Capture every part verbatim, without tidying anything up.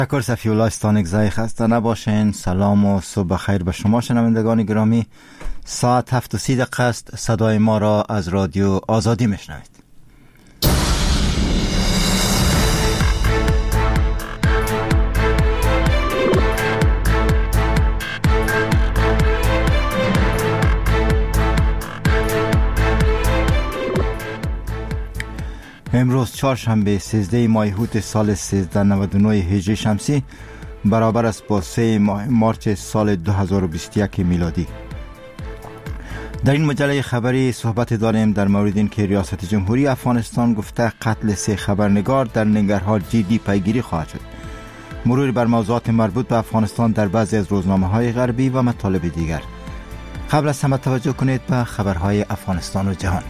تشکر صفی الله استانگزای. خسته نباشین. سلام و صبح خیر به شما شنوندگان گرامی. ساعت هفت و سی دقیقه است. صدای ما را از رادیو آزادی میشنوید. امروز چهارشنبه سیزده ماه هوت سال سیزده نود و نه هجری شمسی برابر است با سه ماه مارچ سال دو هزار و بیست و یک میلادی. در این مجله خبری صحبت داریم در مورد این که ریاست جمهوری افغانستان گفته قتل سه خبرنگار در ننگرهار جدی پیگیری خواهد شد. مرور بر موضوعات مربوط به افغانستان در بعضی از روزنامه‌های غربی و مطالب دیگر. قبل از همه توجه کنید به خبرهای افغانستان و جهان.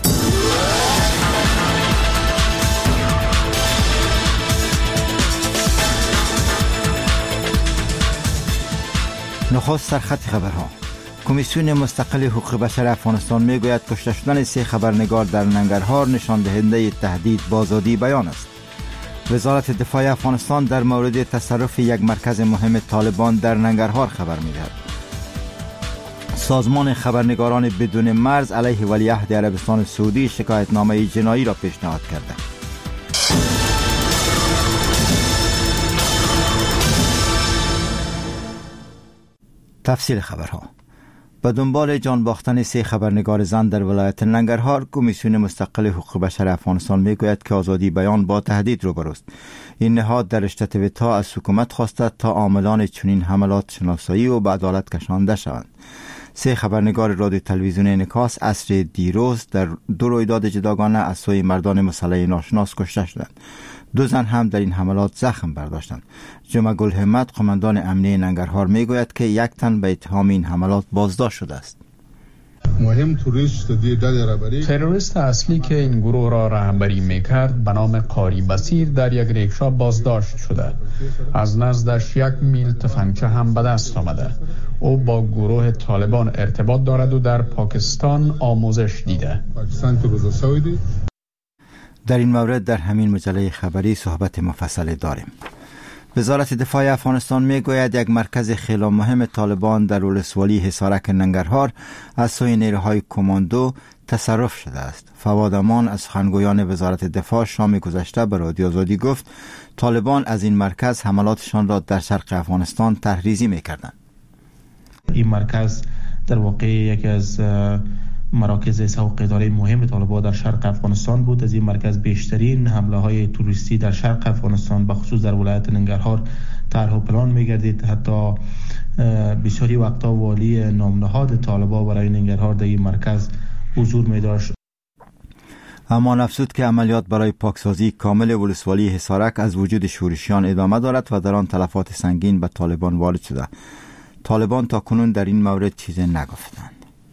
نخست سرخط خبرها. کمیسیون مستقل حقوق بشر افغانستان میگوید کشته شدن سه خبرنگار در ننگرهار نشان دهنده تهدید به آزادی بیان است. وزارت دفاع افغانستان در مورد تصرف یک مرکز مهم طالبان در ننگرهار خبر میدهد. سازمان خبرنگاران بدون مرز علیه ولیعهد عربستان سعودی شکایتنامه جنایی را پیشنهاد کرده. تفصیل خبرها. به دنبال جان باختن سه خبرنگار زن در ولایت ننگرهار، کمیسیون مستقل حقوق بشر افغانستان میگوید که آزادی بیان با تهدید روبروست. این نهاد در رشته تویتا از حکومت خواسته تا عاملان چنین حملات شناسایی و به عدالت کشانده شوند. سه خبرنگار رادیو تلویزیون انعکاس عصر دیروز در دو رویداد جداگانه از سوی مردان مسلح ناشناس کشته شدند. دو زن هم در این حملات زخم برداشتند. جمعه گل همت قماندان امنیه ننگرهار میگوید که یک تن به اتهام این حملات بازداشت شده است. مهم تروریست اصلی که این گروه را رهبری میکرد به نام قاری بصیر در یک ریکشا بازداشت شده. از نزدش یک میل تفنگچه هم به دست آمده. او با گروه طالبان ارتباط دارد و در پاکستان آموزش دیده. در این مورد در همین مجله خبری صحبت مفصل داریم. وزارت دفاع افغانستان میگوید یک مرکز خیلی مهم طالبان در ولسوالی حصارک ننگرهار از سوی نیروهای کماندو تصرف شده است. فواد امان از سخنگویان وزارت دفاع شام گذشته به رادیو آزادی گفت طالبان از این مرکز حملاتشان را در شرق افغانستان تحریزی میکردند. این مرکز در واقع یکی از مراکز سوق اداره مهم طالبان در شرق افغانستان بود. از این مرکز بیشترین حمله های توریستی در شرق افغانستان به خصوص در ولایت ننگرهار طرح و پلان می‌گردید. حتی بسیاری وقتا والی نامنهاد طالبان برای ننگرهار در این مرکز حضور می‌داشت. اما افزود که عملیات برای پاکسازی کامل ولسوالی حصارک از وجود شورشیان ادامه دارد و در آن تلفات سنگین به طالبان وارد شده. طالبان تا کنون در این مورد چیزی نگفتند.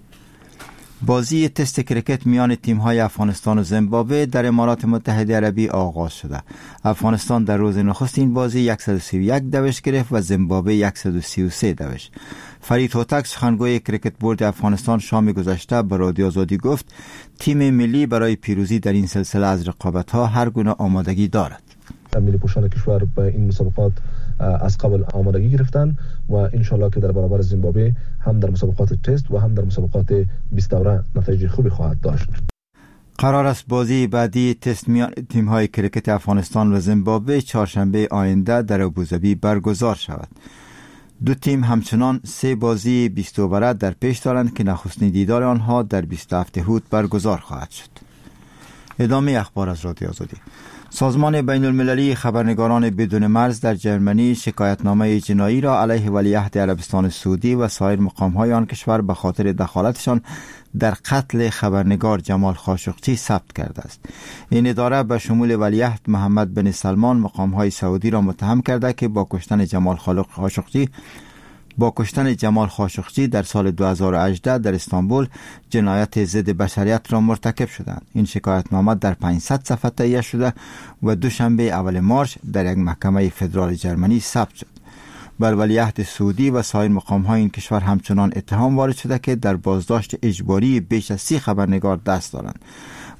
بازی تست کرکت میان تیم‌های افغانستان و زیمبابوه در امارات متحده عربی آغاز شده. افغانستان در روز نخست این بازی صد و سی و یک دوش گرفت و زیمبابوه صد و سی و سه دوش. فرید هوتک سخنگوی کرکت بورد افغانستان شام گذشته به رادیو آزادی گفت تیم ملی برای پیروزی در این سلسله از رقابت‌ها هر گونه آمادگی دارد. ملی پوشان کشور به این مسابقات از قبل آمادگی گرفتن و انشالله که در برابر زیمبابوه هم در مسابقات تست و هم در مسابقات بیست دوره نتایج خوبی خواهد داشت. قرار است بازی بعدی تست میان تیم‌های کرکت افغانستان و زیمبابوه چهارشنبه آینده در ابوظبی برگزار شود. دو تیم همچنان سه بازی بیست اووره در پیش دارند که نخستین دیدار آنها در بیست و هفت هوت برگزار خواهد شد. ادامه اخبار از رادیو آزادی. سازمان بین المللی خبرنگاران بدون مرز در جرمنی شکایتنامه جنایی را علیه ولیعهد عربستان سعودی و سایر مقام‌های آن کشور به خاطر دخالتشان در قتل خبرنگار جمال خاشقچی ثبت کرده است. این اداره به شمول ولیعهد محمد بن سلمان مقام‌های سعودی را متهم کرده که با کشتن جمال خاشقچی با کشتن جمال خاشقچی در سال دو هزار و هجده در استانبول جنایت ضد بشریت را مرتکب شدند. این شکایتنامه در پانصد صفحه تهیه شده و دوشنبه اول مارس در یک محکمه فدرال جرمنی ثبت شد. بر ولیعهد سعودی و سایر مقام‌های این کشور همچنان اتهام وارد شده که در بازداشت اجباری بیش از سی خبرنگار دست دارند.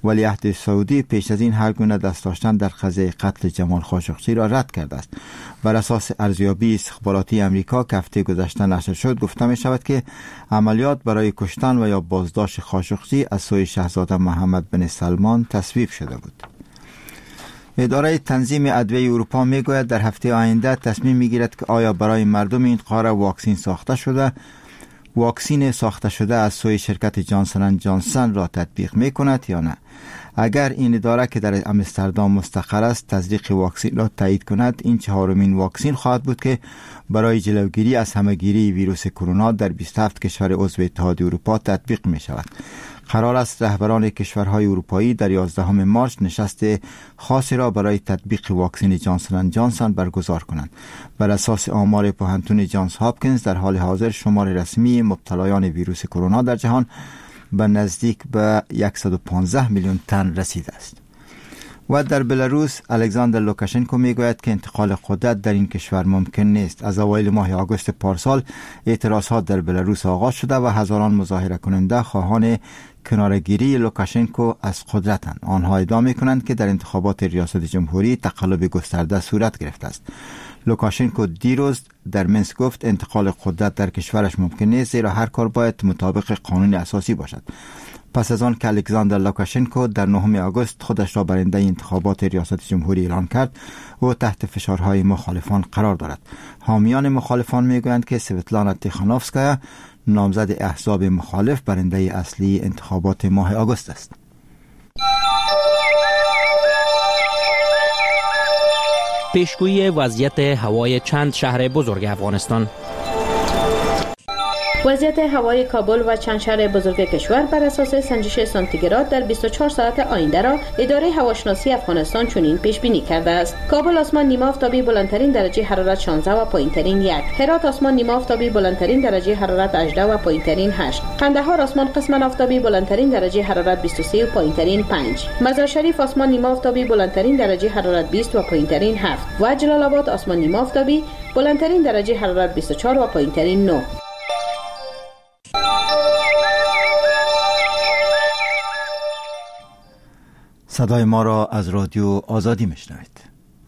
ولیعهد سعودی پیش از این هر گونه دست داشتن در قضیه قتل جمال خاشقچی را رد کرده است. بر اساس ارزیابی استخباراتی امریکا که هفته گذشته نشر شد، گفته می شود که عملیات برای کشتن و یا بازداشت خاشقچی از سوی شاهزاده محمد بن سلمان تصویب شده بود. اداره تنظیم ادویه اروپا می گوید در هفته آینده تصمیم می گیرد که آیا برای مردم این قاره واکسین ساخته شده واکسین ساخته شده از سوی شرکت جانسن اند جانسن را تطبیق می کند یا نه. اگر این اداره که در آمستردام مستقر است تزریق واکسین را تایید کند، این چهارمین واکسین خواهد بود که برای جلوگیری از همهگیری ویروس کرونا در بیست و هفت کشور عضو اتحادیه اروپا تطبیق می شود. قرار است رهبران کشورهای اروپایی در یازدهم مارس نشست خاصی را برای تطبیق واکسن جانسن اند جانسن برگزار کنند. بر اساس آمار پوهنتون جانز هاپکینز در حال حاضر شمار رسمی مبتلایان ویروس کرونا در جهان به نزدیک به صد و پانزده میلیون تن رسیده است. و در بلاروس الکساندر لوکاشنکو میگوید که انتقال قدرت در این کشور ممکن نیست. از اوایل ماه آگوست پارسال اعتراضات در بلاروس آغاز شده و هزاران مظاهره کننده خواهان کنارگیری لوکاشنکو از قدرتند. آنها ادعا میکنند که در انتخابات ریاست جمهوری تقلب گسترده صورت گرفته است. لوکاشنکو دیروز در منسک گفت انتقال قدرت در کشورش ممکن نیست، زیرا هر کار باید مطابق قانون اساسی باشد. پس از آن که الکساندر لوکاشنکو در نهم آگوست خودش را برنده انتخابات ریاست جمهوری اعلان کرد، او تحت فشارهای مخالفان قرار دارد. حامیان مخالفان میگویند که سویتلانا تیخانوفسکایا نامزد احزاب مخالف برنده اصلی انتخابات ماه آگوست است. پیشگویی وضعیت هوای چند شهر بزرگ افغانستان. وضعیت هوای کابل و چند شهر بزرگ کشور بر اساس سنجش سانتیگراد در بیست و چهار ساعت آینده را اداره هواشناسی افغانستان چنین پیش بینی کرده است: کابل آسمان نیمه آفتابی بلندترین درجه حرارت شانزده و پایینترین یک، هرات آسمان نیمه آفتابی بلندترین درجه حرارت هجده و پایینترین هشت، قندهار آسمان قسما آفتابی بلندترین درجه حرارت بیست و سه و پایینترین پنج، مزار شریف آسمان نیمه آفتابی بلندترین درجه حرارت بیست و پایینترین هفت و جلال آباد آسمان نیمه آفتابی بلندترین درجه حرارت بیست و چهار و پایینترین نه. صدای ما را از رادیو آزادی میشنوید.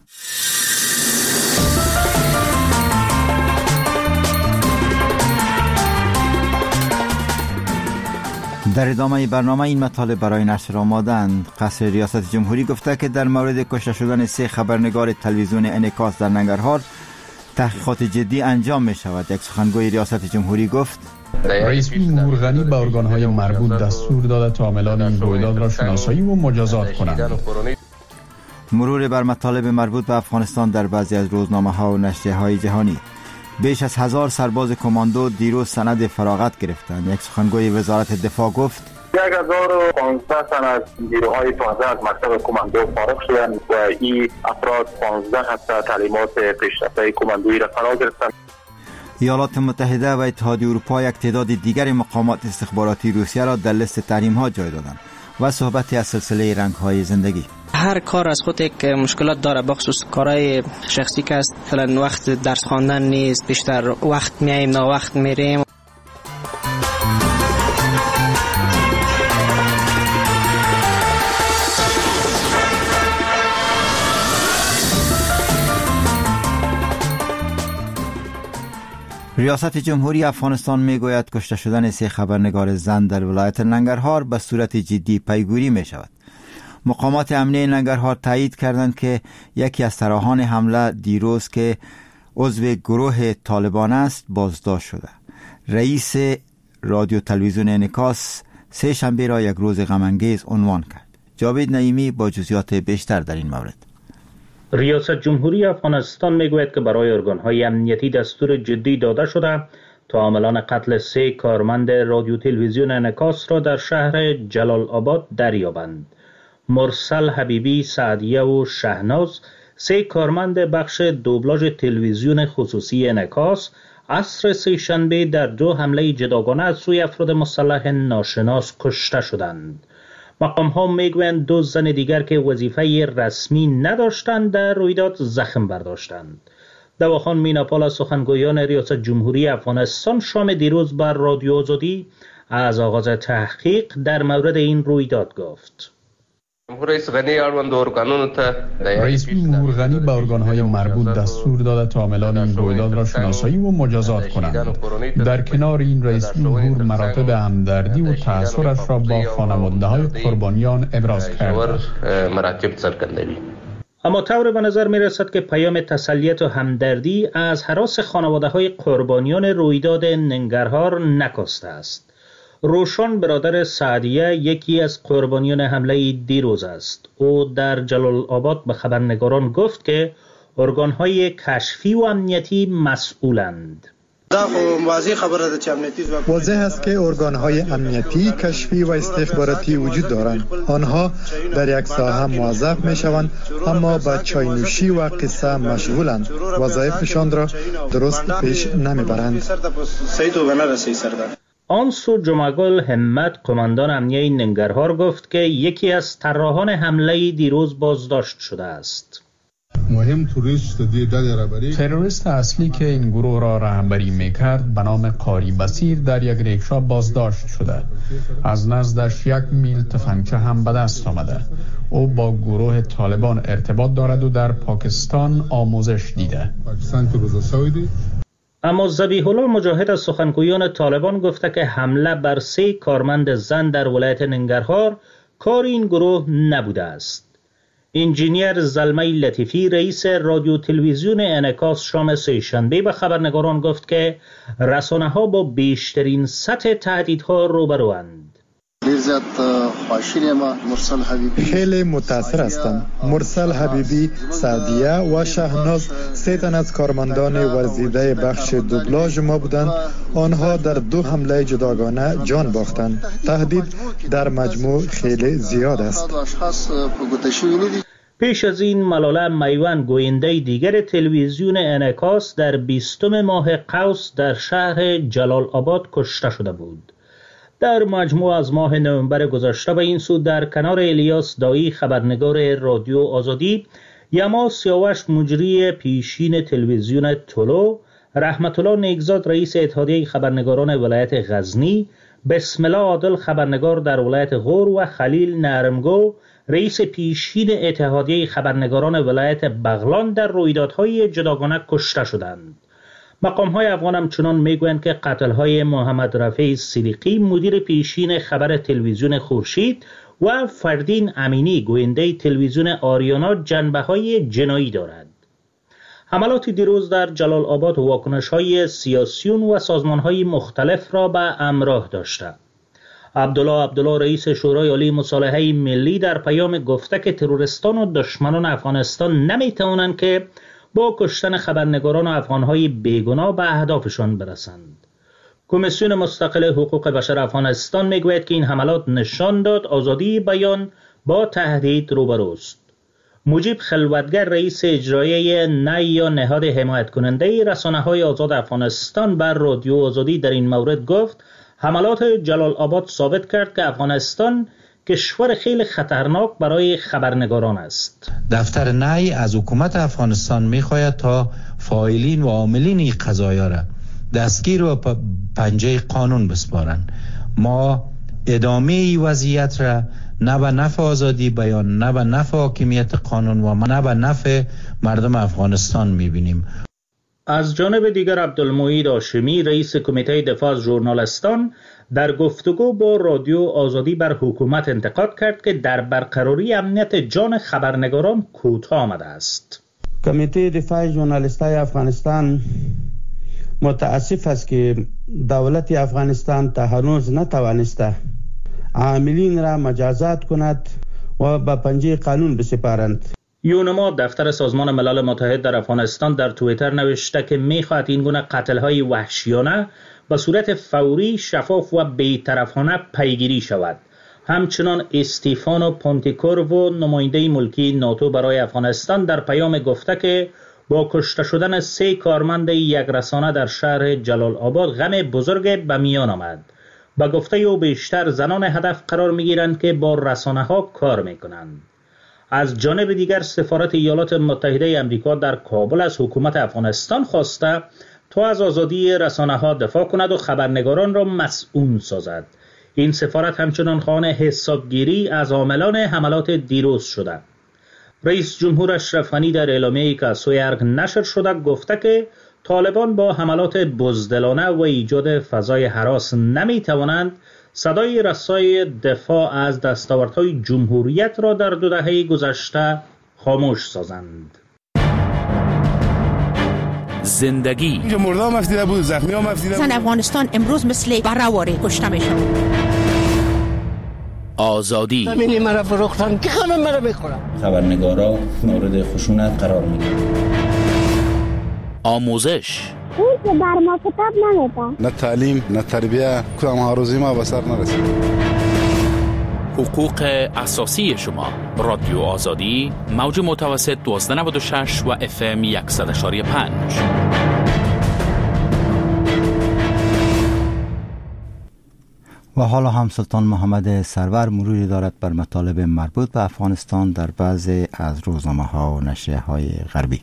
در ادامه برنامه این مطالب برای نشر آمادند. قصر ریاست جمهوری گفته که در مورد کشته شدن سه خبرنگار تلویزیون انعکاس در ننگرهار تحقیقات جدی انجام می شود. یک سخنگوی ریاست جمهوری گفت رئیس جمهور غنی به ارگان‌های مربوط دستور داده تا عاملان این رویداد را شناسایی و مجازات کنند. مرور بر مطالب مربوط به افغانستان در بعضی از روزنامه‌ها و نشریه‌های جهانی. بیش از هزار سرباز کماندو دیروز سند فراغت گرفتند. یک سخنگوی وزارت دفاع گفت یک هزار و پانزده تن از نیروهای تازه از مکتب کماندو فارغ شدند و این افراد پانزده هفته تعلیمات پیشرفته کماندویی را فرا گرفتند. ایالات متحده و اتحادیه اروپا یک تعداد دیگر مقامات استخباراتی روسیه را در لیست تحریم‌ها جای دادند و صحبتی از سلسله رنگ‌های زندگی. هر کار از خود یک مشکلات داره، بخصوص کارهای شخصی که است. مثلا وقت درس خواندن نیست، بیشتر وقت میایم نه وقت میریم. ریاست جمهوری افغانستان میگوید کشته شدن سه خبرنگار زن در ولایت ننگرهار به صورت جدی پیگیری می شود. مقامات امنیه ننگرهار تایید کردند که یکی از طراحان حمله دیروز که عضو گروه طالبان است بازداشت شده. رئیس رادیو تلویزیون انعکاس سه شنبه را یک روز غم انگیز عنوان کرد. جاوید نعیمی با جزئیات بیشتر در این مورد. ریاست جمهوری افغانستان میگوید که برای ارگان‌های امنیتی دستور جدی داده شده تا عاملان قتل سه کارمند رادیو تلویزیون انعکاس را در شهر جلال آباد دریابند. مرسل حبیبی، سعدیه و شهناز، سه کارمند بخش دوبلاژ تلویزیون خصوصی انعکاس، عصر سه شنبه در دو حمله جداگانه از سوی افراد مسلح ناشناس کشته شدند. مقام ها میگویند دو زن دیگر که وظیفه رسمی نداشتند در رویداد زخم برداشتند. دواخان میناپال از سخنگویان ریاست جمهوری افغانستان شام دیروز بر رادیو آزادی از آغاز تحقیق در مورد این رویداد گفت. رئیس غنی اړوند ارگانونو ته رئیس جمهور غنی به ارگانهای مربوط دستور داده تا عاملان این رویداد را شناسایی و مجازات کنند. در کنار این رئیس جمهور مراتب همدردی و تأثیرش را با خانواده‌های قربانیان ابراز کرد. مراتب سرگردانی. اما طور به نظر می رسد که پیام تسلیت و همدردی از هراس خانواده‌های قربانیان رویداد ننگرهار نکاسته است. روشن برادر سعدیه یکی از قربانیان حمله دیروز است. او در جلال آباد به خبرنگاران گفت که ارگان‌های کشفی و امنیتی مسئولند. واضح است که ارگان‌های امنیتی، کشفی و استخباراتی وجود دارند. آنها در یک ساحه موظف می‌شوند اما با چاینوشی و قصه مشغولند. وظایفشان را درست پیش نمی‌برند. آنسو جمعگل همت قماندان امنیه ننگرهار گفت که یکی از طراحان حمله دیروز بازداشت شده است. مهم تروریست اصلی که این گروه را رهبری میکرد به نام قاری بصیر در یک ریکشا بازداشت شده. از نزدش یک میل تفنگچه هم به دست آمده. او با گروه طالبان ارتباط دارد و در پاکستان آموزش دیده. اما ذبیح الله مجاهد از سخنگویان طالبان گفته که حمله بر سه کارمند زن در ولایت ننگرهار کار این گروه نبوده است. انجینیر زلمه لطیفی رئیس رادیو تلویزیون انعکاس شام سه‌شنبه به خبرنگاران گفت که رسانه‌ها با بیشترین سطح تهدیدها روبروند. خیلی متاثر هستم. مرسل حبیبی، سعدیه و شهناز سه تن از کارمندان ورزیده بخش دوبلاژ ما بودند. آنها در دو حمله جداگانه جان باختند. تهدید در مجموع خیلی زیاد است. پیش از این ملاله میوان گوینده دیگر تلویزیون انعکاس در بیستم ماه قوس در شهر جلال آباد کشته شده بود. در مجموع از ماه نوامبر گذشته به این سو در کنار الیاس دایی خبرنگار رادیو آزادی، یما سیاوش مجری پیشین تلویزیون طلو، رحمت الله نیکزاد رئیس اتحادیه خبرنگاران ولایت غزنی، بسم الله عادل خبرنگار در ولایت غور و خلیل نرمگو رئیس پیشین اتحادیه خبرنگاران ولایت بغلان در رویدادهای جداگانه کشته شدند. مقام‌های افغان همچنان میگویند که قتل‌های محمد رفیع صدیقی مدیر پیشین خبر تلویزیون خورشید و فردین امینی گوینده تلویزیون آریانا جنبه‌های جنایی دارد. حملات دیروز در جلال آباد واکنش‌های سیاسیون و سازمان‌های مختلف را به همراه داشته. عبدالله عبدالله رئیس شورای عالی مصالحه ملی در پیام گفته که تروریستان و دشمنان افغانستان نمی‌توانند که با کشتن خبرنگاران و افغان‌های بیگناه به اهدافشان برسند. کمیسیون مستقل حقوق بشر افغانستان میگوید که این حملات نشان داد آزادی بیان با تهدید روبروست. مجیب خلوتگر رئیس اجرایی نی یا نهاد حمایت کننده رسانه‌های آزاد افغانستان بر رادیو آزادی در این مورد گفت حملات جلال آباد ثابت کرد که افغانستان کشور خیلی خطرناک برای خبرنگاران است. دفتر نی از حکومت افغانستان میخواهد تا فاعلین و عاملین این قضایا را دستگیر و پنجه قانون بسپارند. ما ادامه این وضعیت را نه به نفع آزادی بیان، نه به نفع حاکمیت قانون و نه به نفع مردم افغانستان میبینیم. از جانب دیگر عبدالمعید هاشمی رئیس کمیته دفاع از ژورنالیستان در گفتگو با رادیو آزادی بر حکومت انتقاد کرد که در برقراری امنیت جان خبرنگاران کوتاه آمده است. کمیته دفاع ژورنالیستای افغانستان متاسف است که دولت افغانستان تا هنوز نتوانسته عاملین را مجازات کند و به پنجه قانون بسپارند. یونما دفتر سازمان ملل متحد در افغانستان در توییتر نوشته که می‌خواهد این گونه قتل‌های وحشیانه به صورت فوری، شفاف و بی‌طرفانه پیگیری شود. همچنان استیفانو پونتیکورو و نماینده ملکی ناتو برای افغانستان در پیام گفته که با کشته شدن سه کارمند یک رسانه در شهر جلال آباد غم بزرگ به میان آمد. با گفته او بیشتر زنان هدف قرار می‌گیرند که با رسانه‌ها کار می‌کنند. از جانب دیگر سفارت ایالات متحده آمریکا در کابل از حکومت افغانستان خواسته تا از آزادی رسانه‌ها دفاع کند و خبرنگاران را مسئول سازد. این سفارت همچنان خواهان حسابگیری از عاملان حملات دیروز شده. رئیس جمهور اشرف غنی در اعلامیه‌ای که از سوی ارگ نشر شده گفته که طالبان با حملات بزدلانه و ایجاد فضای هراس نمی‌توانند صدای رسای دفاع از دستاوردهای جمهوریت را در دو دهه گذشته خاموش سازند. زندگی مردم مفتیده بود، زخمی ها مفتیده بود. زن افغانستان امروز مثل برهواری کشته میشن. آزادی زمینی مرا فروختن که همه مرا میخورن. خبرنگارا مورد خشونت قرار میدن. آموزش اون که بر ما کتاب نمیدن. نه تعلیم نه تربیه، کدام ها روزی ما به سر نرسید. حقوق اساسی شما. رادیو آزادی موج متوسط دوازده نود و شش و اف ام صد و یک و پنج. و حالا هم سلطان محمد سرور مروری دارد بر مطالب مربوط به افغانستان در بعضی از روزنامه‌ها و نشریه‌های غربی.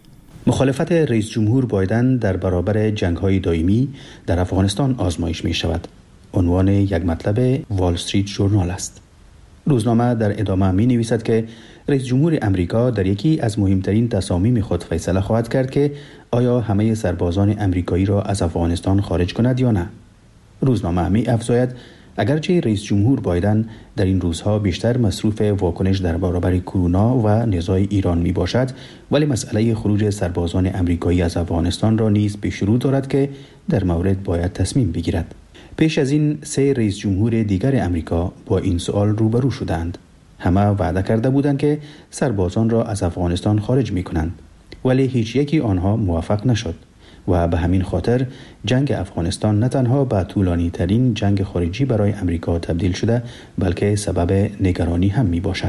مخالفت رئیس جمهور بایدن در برابر جنگ‌های دائمی در افغانستان آزمایش می‌شود. عنوان یک مطلب وال استریت ژورنال است. روزنامه در ادامه می‌نویسد که رئیس جمهور امریکا در یکی از مهمترین تصامیم خود فیصله خواهد کرد که آیا همه سربازان امریکایی را از افغانستان خارج کند یا نه. روزنامه می‌افزاید اگرچه رئیس جمهور بایدن در این روزها بیشتر مصروف واکنش در برابر کرونا و نزاع ایران می باشد، ولی مسئله خروج سربازان امریکایی از افغانستان را نیز پیش رو دارد که در مورد باید تصمیم بگیرد. پیش از این سه رئیس جمهور دیگر امریکا با این سوال روبرو شدند. همه وعده کرده بودند که سربازان را از افغانستان خارج می کنند، ولی هیچ یکی آنها موفق نشد و به همین خاطر جنگ افغانستان نه تنها به طولانی ترین جنگ خارجی برای امریکا تبدیل شده، بلکه سبب نگرانی هم می باشد.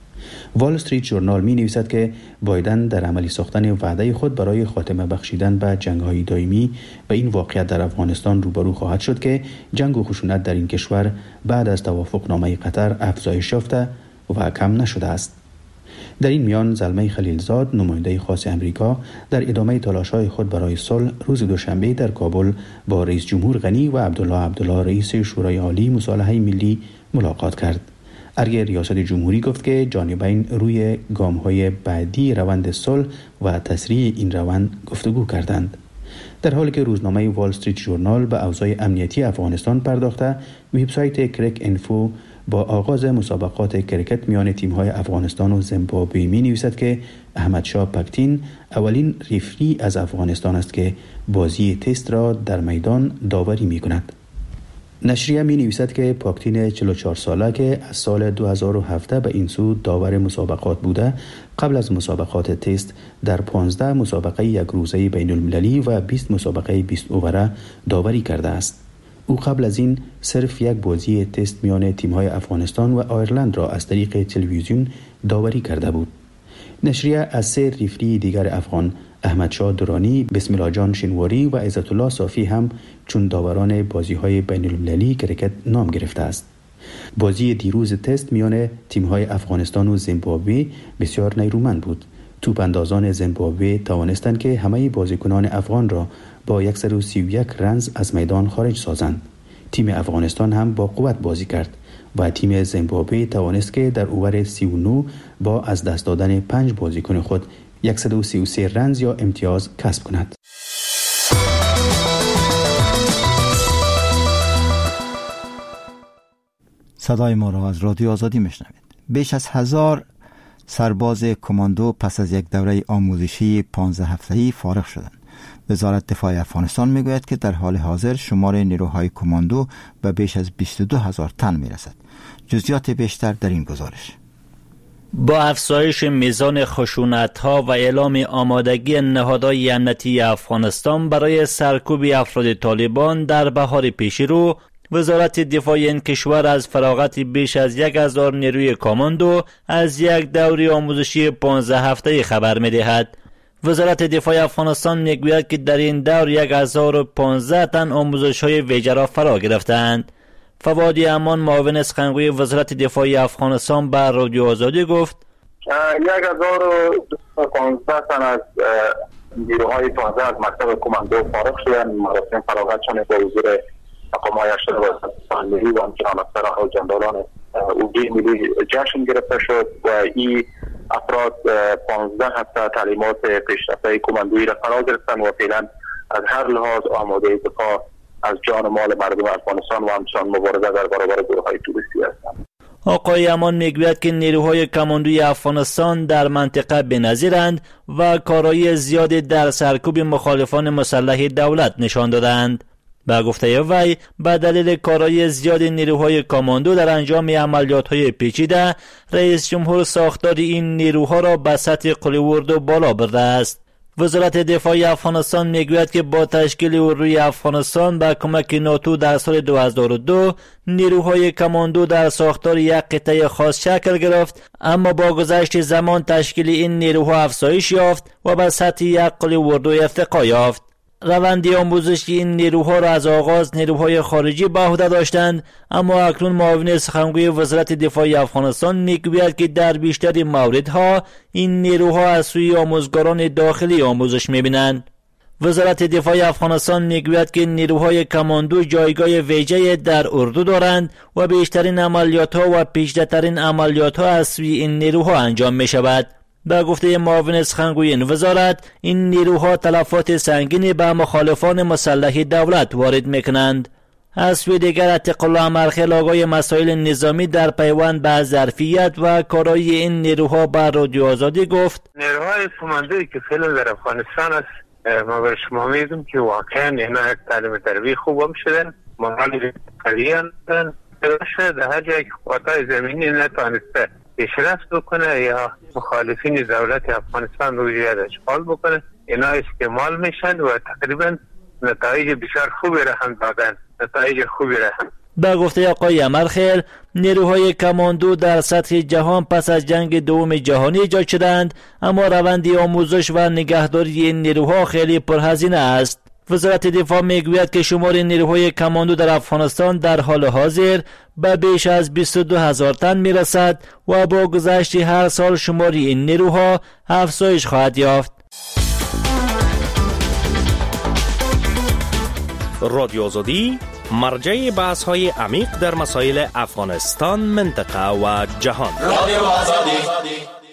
وال استریت ژورنال می نویسد که بایدن در عملی ساختن وعده خود برای خاتمه بخشیدن به جنگ‌های دائمی و این واقعیت در افغانستان روبرو خواهد شد که جنگ و خشونت در این کشور بعد از توافقنامه قطر افزایش یافته و کم نشده است. در این میان زلمه خلیلزاد نماینده خاص امریکا در ادامه تلاش‌های خود برای صلح روز دوشنبه در کابل با رئیس جمهور غنی و عبدالله عبدالله رئیس شورای عالی مصالحه ملی ملاقات کرد. ارگ ریاست جمهوری گفت که جانبین روی گام‌های بعدی روند صلح و تسریع این روند گفتگو کردند. در حالی که روزنامه وال استریت ژورنال به اوضاع امنیتی افغانستان پرداخته، وبسایت کرک انفو با آغاز مسابقات کرکت میان تیم‌های افغانستان و زیمبابوه می‌نویسد که احمد شاه پاکتین اولین رفری از افغانستان است که بازی تست را در میدان داوری می‌کند. نشریه می‌نویسد که پاکتین چهل و چهار ساله که از سال دو هزار و هفده به این سو داور مسابقات بوده، قبل از مسابقات تست در پانزده مسابقه یک روزه بین‌المللی و بیست مسابقه بیست اووره داوری کرده است. او قبل از این صرف یک بازی تست میان تیم‌های افغانستان و آیرلند را از طریق تلویزیون داوری کرده بود. نشریه از سه رفری دیگر افغان، احمد شاه درانی، بسم الله جان شینواری و عزت الله صافی هم چون داوران بازی‌های بین‌المللی کرکت نام گرفته است. بازی دیروز تست میان تیم‌های افغانستان و زیمبابوه بسیار نیرومند بود. توپ‌اندازان زیمبابوه توانستند که همه بازیکنان افغان را با صد و سی و یک رنز از میدان خارج سازند. تیم افغانستان هم با قوت بازی کرد و تیم زیمبابوه توانست که در اوور سی و نه با از دست دادن پنج بازیکن خود صد و سی و سه رنز یا امتیاز کسب کند. صدای ما را از رادیو آزادی میشنوید. بیش از هزار سرباز کماندو پس از یک دوره آموزشی پانزده هفته‌ای فارغ شدند. وزارت دفاع افغانستان میگوید که در حال حاضر شمار نیروهای کماندو به بیش از بیست و دو هزار تن میرسد. جزئیات بیشتر در این گزارش. با افزایش میزان خشونت‌ها و اعلام آمادگی نهادهای امنیتی افغانستان برای سرکوب افراد طالبان در بهار پیش رو، وزارت دفاع این کشور از فراغت بیش از یک هزار نیروی کماندو از یک دوره آموزشی پانزده هفته‌ای خبر می‌دهد. وزارت دفاع افغانستان میگوید که در این دور یک هزار و پانزده تن آموزش‌های ویژه را فرا گرفتند. فواد امان معاون سخنگوی وزارت دفاع افغانستان به رادیو آزادی گفت یک هزار و پانزده تن از نیروهای تازه از مکتب کماندو فارغ شدند. مراسم فراغتشان با حضور مقام‌های اشتر و ملی و همچنان افسران و جندالان اوجی ملی جشن گرفته شد و این افراد پانزده هفته تعلیمات پیشرفته کماندویی را فرا گرفتند و فعلا از هر لحاظ آماده دفاع از جان و مال مردم افغانستان و همچنان مبارزه در برابر گروه‌های توریستی هستند. آقای امان میگوید که نیروهای کماندوی افغانستان در منطقه بی‌نظیرند و کارایی زیادی در سرکوب مخالفان مسلح دولت نشان دادند. به گفته وی به دلیل کارایی زیاد نیروهای کماندو در انجام عملیات‌های پیچیده، رئیس جمهور ساختار این نیروها را به سطح قلی اردو بالا برده است. وزارت دفاع افغانستان میگوید که با تشکیل اردوی افغانستان به کمک ناتو در سال دو هزار و دو نیروهای کماندو در ساختار یک قطعه خاص شکل گرفت، اما با گذشت زمان تشکیل این نیروها افزایش یافت و به سطح یک قلی اردو ارتقا یافت. روند آموزشی این نیروها را از آغاز نیروهای خارجی به عهده داشتند، اما اکنون معاون سخنگوی وزارت دفاع افغانستان میگوید که در بیشتر موردها این نیروها از سوی آموزگاران داخلی آموزش میبینند. وزارت دفاع افغانستان میگوید که نیروهای کماندو جایگاه ویژه در اردو دارند و بیشترین عملیات‌ها و پیچیده‌ترین عملیات‌ها از سوی این نیروها انجام میشود. به گفته معاون سخنگوی این وزارت، این نیروها تلفات سنگینی به مخالفان مسلح دولت وارد میکنند. از سوی دیگر عتیق الله امرخیل آقای مسائل نظامی در پیوند به ظرفیت و کارایی این نیروها به رادیو آزادی گفت: نیروهای کماندویی که فعلا در افغانستان است، ما به شما میگم که واقعا اینا یک تعلیم تربیت خوب هم شدن، مورال قوی هستند. در هر جایی که قوت‌های زمینی نتوانسته پیشرفت بکنه یا مخالفین دولت افغانستان رو زیاد اشغال بکنه، اینا استعمال میشن و تقریبا نتایج بسیار خوبی را هم دادن، نتایج خوبی را هم. به گفته آقای امرخیل، نیروهای کماندو در سطح جهان پس از جنگ دوم جهانی ایجاد شدند، اما روند آموزش و نگهداری این نیروها خیلی پرهزینه است. وزارت دفاع میگوید که شمار نیروهای کماندو در افغانستان در حال حاضر به بیش از بیست و دو هزار تن میرسد و با گذشت هر سال شمار این نیروها افزایش خواهد یافت. رادیو آزادی مرجع بحث های عمیق در مسائل افغانستان، منطقه و جهان. رادیو آزادی.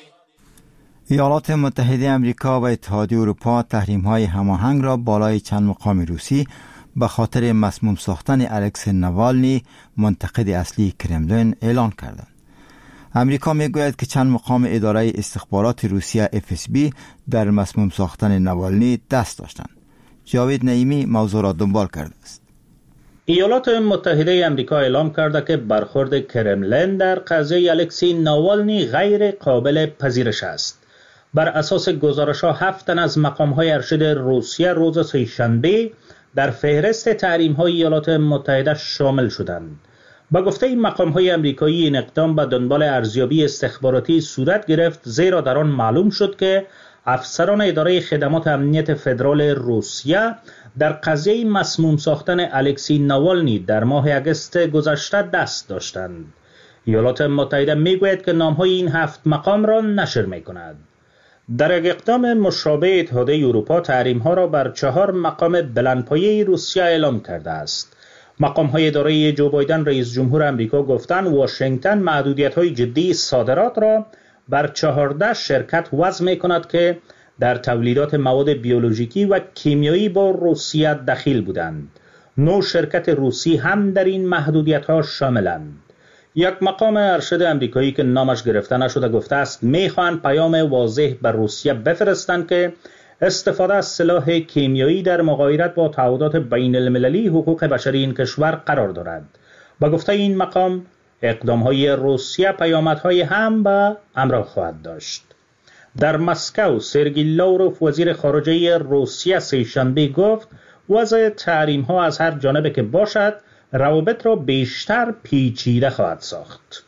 ایالات متحده امریکا و اتحادیه اروپا تحریم‌های هماهنگ را بالای چند مقام روسی به خاطر مسموم ساختن الکسی نوالنی، منتقد اصلی کرملین، اعلان کردند. امریکا میگوید که چند مقام اداره استخبارات روسیه اف اس بی در مسموم ساختن نوالنی دست داشتند. جاوید نعیمی موضوع را دنبال کرده است. ایالات متحده امریکا اعلام کرده که برخورد کرملین در قضیه الکسی ناوالنی غیر قابل پذیرش است. بر اساس گزارش‌ها هفت تن از مقام‌های ارشد روسیه روز سه‌شنبه در فهرست تحریم‌های ایالات متحده شامل شدند. با گفته این مقام‌های آمریکایی، این اقدام به دنبال ارزیابی استخباراتی صورت گرفت، زیرا در آن معلوم شد که افسران اداره خدمات امنیت فدرال روسیه در قضیه مسموم ساختن الکسی ناوالنی در ماه اگست گذشته دست داشتند. ایالات متحده میگوید که نام‌های این هفت مقام را نشر می‌کند. در یک اقدام مشابه اتحادیه اروپا تحریم‌ها را بر چهار مقام بلندپایه روسیه اعلام کرده است. مقام‌های اداره جو بایدن رئیس جمهور آمریکا گفتند واشنگتن محدودیت‌های جدی صادرات را بر چهارده شرکت وضع می‌کند که در تولیدات مواد بیولوژیکی و کیمیایی با روسیه دخیل بودند. نه شرکت روسی هم در این محدودیت‌ها شاملند. یک مقام ارشد آمریکایی که نامش گرفته نشده گفته است می‌خواهند پیام واضح به روسیه بفرستند که استفاده از سلاح کیمیایی در مغایرت با تعهدات بین المللی حقوق بشری این کشور قرار دارد. با گفته این مقام اقدام‌های روسیه پیامدهای هم به همراه خواهد داشت. در مسکو سرگئی لاوروف وزیر خارجه روسیه سه‌شنبه گفت وضع تحریم‌ها از هر جانب که باشد روابط را بیشتر پیچیده خواهد ساخت.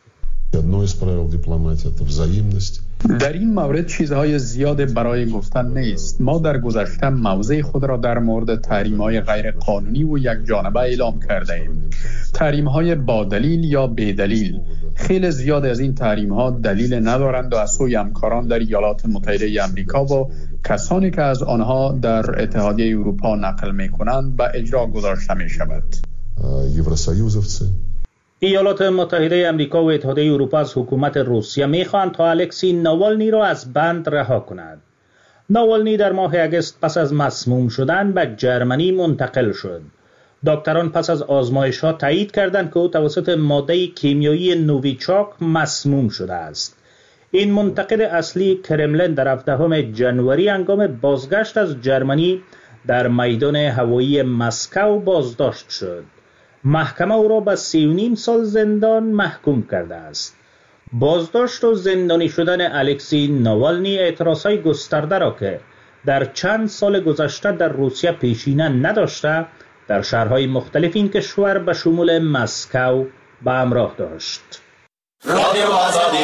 در این مورد چیزهای زیاد برای گفتن نیست. ما در گذشته موضع خود را در مورد تحریم‌های غیر قانونی و یک جانبه اعلام کرده ایم. تحریم‌های با دلیل یا بی دلیل. خیلی زیاد از این تحریم‌ها دلیل ندارند و از سوی همکاران در ایالات متحده آمریکا و کسانی که از آنها در اتحادیه اروپا نقل می‌کنند به اجرا گذاشته می‌شود. ایالات متحده آمریکا و اتحادیه اروپا از حکومت روسیه می‌خواهند تا الکسی ناوالنی را از بند رها کند. ناوالنی در ماه اگست پس از مسموم شدن به جرمنی منتقل شد. دکتران پس از آزمایش‌ها تایید کردند که او توسط ماده کیمیایی نوویچاک مسموم شده است. این منتقد اصلی کرملین در هفدهم ژانویه هنگام بازگشت از جرمنی در میدان هوایی مسکو بازداشت شد. محکمه او را به سی و نیم سال زندان محکوم کرده است. بازداشت و زندانی شدن الکسی ناوالنی اعتراضهای گسترده را که در چند سال گذشته در روسیه پیشینه نداشته در شهرهای مختلف این کشور به شمول مسکو به همراه داشت. رادیو آزادی.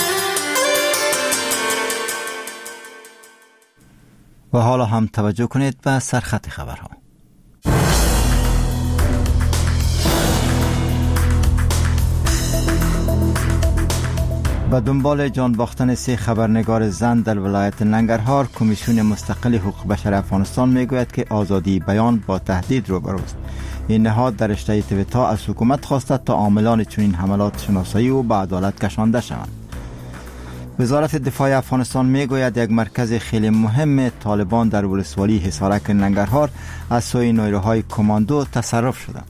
و حالا هم توجه کنید به سرخط خبرها. به دنبال جان باختن سه خبرنگار زن در ولایت ننگرهار، کمیسیون مستقل حقوق بشر افغانستان میگوید که آزادی بیان با تهدید روبروست. این نهاد در رشته تویتا از حکومت خواسته تا عاملان چنین حملات شناسایی و به عدالت کشانده شوند. وزارت دفاع افغانستان میگوید یک مرکز خیلی مهم طالبان در ولسوالی حصارک ننگرهار از سوی نیروهای کماندو تصرف شده.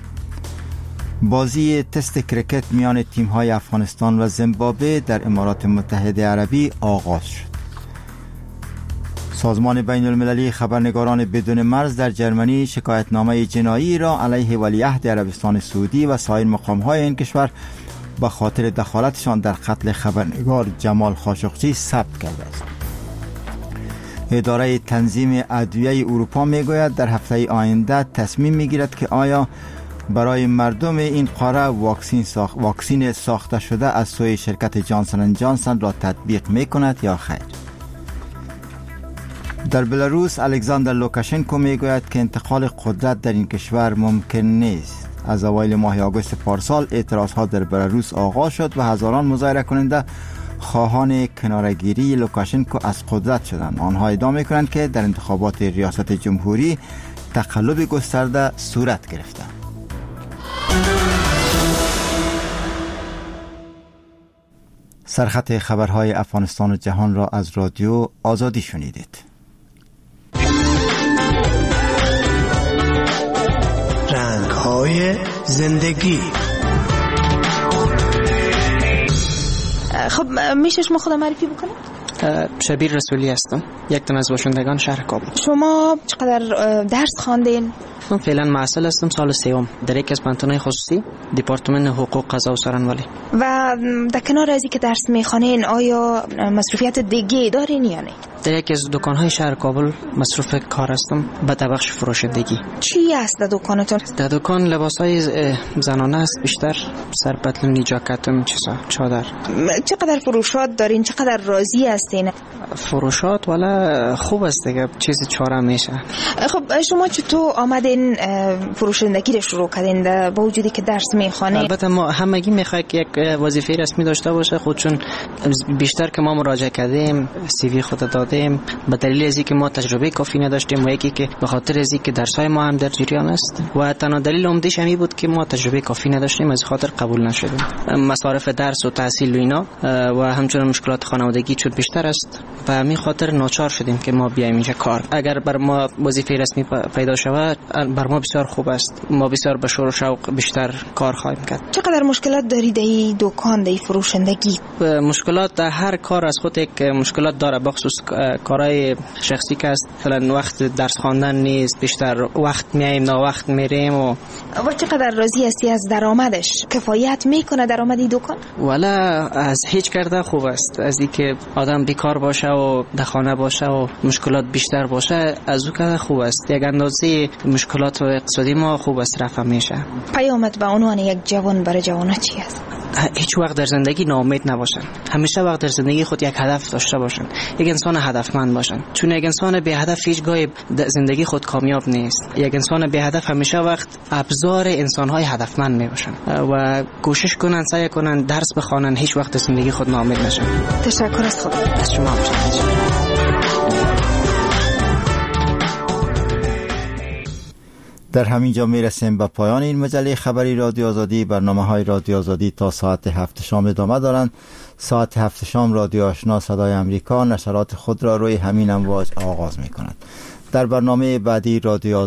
بازی تست کرکت میان تیم‌های افغانستان و زیمبابوه در امارات متحده عربی آغاز شد. سازمان بین المللی خبرنگاران بدون مرز در جرمنی شکایتنامه جنایی را علیه ولیعهد عربستان سعودی و سایر مقام‌های این کشور به خاطر دخالتشان در قتل خبرنگار جمال خاشقچی ثبت کرده است. اداره تنظیم ادویه اروپا میگوید در هفته آینده تصمیم میگیرد که آیا برای مردم این قاره واکسین ساخت واکسین ساخته شده از سوی شرکت جانسن اند جانسن را تطبیق میکند یا خیر. در بلاروس الکساندر لوکاشنکو میگوید که انتقال قدرت در این کشور ممکن نیست. از اوایل ماه آگوست پارسال اعتراضها در بلاروس آغاز شد و هزاران مظاهره کننده خواهان کنارگیری لوکاشنکو از قدرت شدند. آنها ادعا میکنند که در انتخابات ریاست جمهوری تقلب گسترده صورت گرفته. سرخط خبرهای افغانستان و جهان را از رادیو آزادی شنیدید. رنگ‌های زندگی. خب میشه شما خودم معرفی بکنید؟ شبیر رسولی هستم، یک تن از باشندگان شهر کابل. شما چقدر درس خواندین؟ من فعلا معسل هستم، سال سوم در یک از پانتونای خصوصی دپارتمان حقوق قضا و سرانولی. و در کنار از اینکه درس میخوانین آیا مصروفیت دیگه دارین یا نه؟ در یک از دکان‌های شهر کابل مصروف کار هستم به بخش فروشندگی. چی است در دکانتون؟ در دکان لباس‌های زنانه است، بیشتر سرپتلونی، جاکتم، چیزا، چادر. چقدر فروشات دارین؟ چقدر راضی هستین؟ فروشات والا خوب است دیگه، چیزی چاره میشه. خب شما چطور آمدین فروشندگی رو شروع کردین با وجودی که درس میخوانید؟ البته ما همگی میخواد که یک وظیفه رسمی داشته باشه، خود چون بیشتر که ما مراجعه کردیم سی وی خود دادیم به دلیل از اینکه ما تجربه کافی نداشتیم و یکی که به خاطر از اینکه درس‌های ما هم در جریان است و تنها دلیل عمده‌اش همین بود که ما تجربه کافی نداشتیم، از خاطر قبول نشدیم. مصارف درس و تحصیل و اینا و همچنین مشکلات خانوادگی چون بیشتر است و همین خاطر ناچار شدیم که ما بیایم اینجا کار. اگر بر ما وظیفه رسمی پیدا شود بر ما بسیار خوب است، ما بسیار به شور و شوق بیشتر کار خواهیم کرد. چقدر مشکلات دارید در این دکان، در فروشندگی؟ مشکلات در هر کار از خود یک مشکلات داره، بخصوص کارهای شخصی که است، مثلا وقت درس خواندن نیست، بیشتر وقت میایم نه وقت میریم. و و چقدر راضی هستی از درآمدش؟ کفایت میکنه درآمد این دکان؟ والا از هیچ کرده خوب است، از اینکه آدم بیکار باشه و در خانه باشه و مشکلات بیشتر باشه از او که خوب است. یک اندازه مشکلات اقتصادی ما خوب است رفع میشه. پیامت به عنوان یک جوان برای جوان‌ها چی است؟ هیچ وقت در زندگی ناامید نباشن، همیشه وقت در زندگی خود یک هدف داشته باشن، یک انسان هدفمند باشن، چون یک انسان بی هدف هیچگاه در زندگی خود کامیاب نیست. یک انسان بی هدف همیشه وقت ابزار انسان‌های هدفمند میباشن و کوشش کنن، سعی کنن درس بخوانن، هیچ وقت در زندگی خود ناامید نشن. تشکر از خود. از شما در همین جا می رسیم به پایان این مجله خبری رادیو آزادی. برنامه های رادیو آزادی تا ساعت هفت شام ادامه دارند. ساعت هفت شام رادیو آشنا صدای امریکا نشرات خود را روی همین امواج آغاز می کند. در برنامه بعدی رادیو